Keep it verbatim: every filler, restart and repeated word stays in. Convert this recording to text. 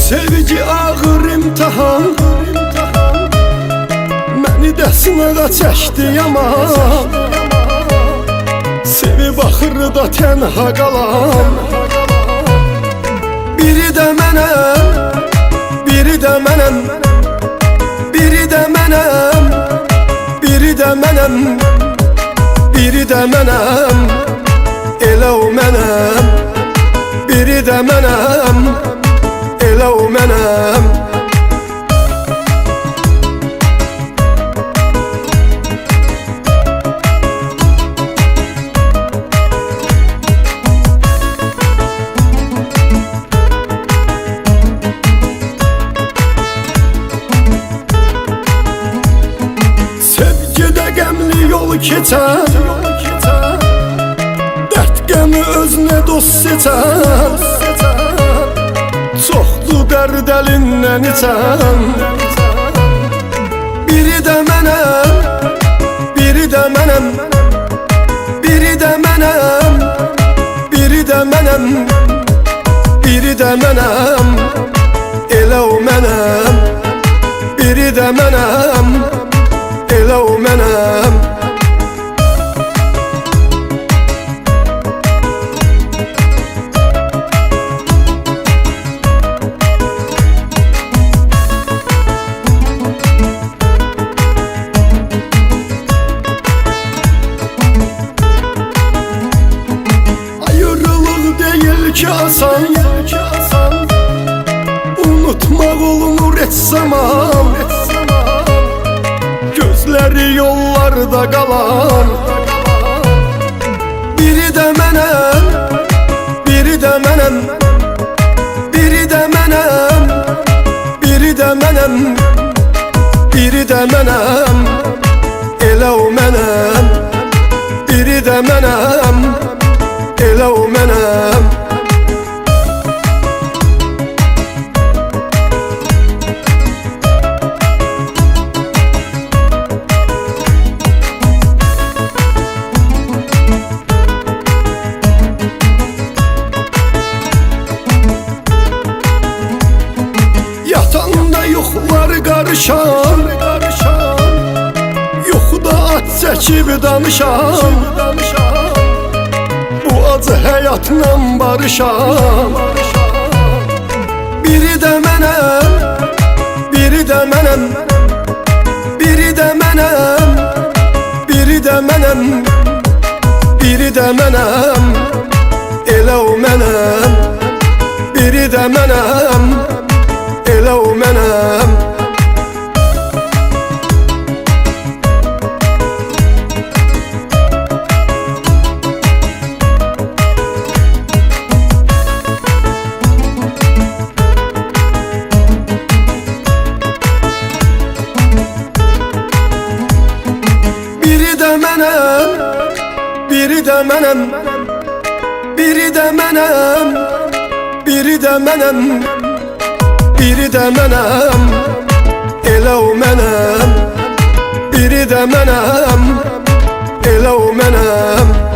Sevgi ağır imtihan, məni də sınağa çəkdi yaman. Sevib axırı da tənha qalan, biri də mənəm, biri də mənəm, biri də mənəm, biri də mənəm, biri də mənəm, elə o mənəm, biri də mənəm, elə o mənəm. Sevgidə qəmli yol keçər, dərd qəmi özünə dost seçər. Çoxdur dərd əlindən içən, biri də mənəm, biri də mənəm, biri də mənəm, biri də mənəm, biri də mənəm, elə o mənəm, biri də mənəm, elə o mənəm. Ayrılıq deyil ki asan, unutmaq olunur heç zaman. Gözləri yollarda qalan, biri də mənəm, biri də mənəm, biri də mənəm, biri də mənəm, biri də mənəm, elə o mənəm, biri də mənəm, elə o mənəm. Yatanda yoxlar qarışan, yoxda at çəkib danışan. Bu acı həyatla barışan, biri də mənəm, biri də mənəm, biri də mənəm, biri də mənəm, biri də mənəm, elə o mənəm, biri də mənəm, elə o mənəm. Biri də mənəm, biri də mənəm, biri də mənəm, biri də mənəm, biri də mənəm, elə o mənəm, biri də mənəm, elə o mənəm.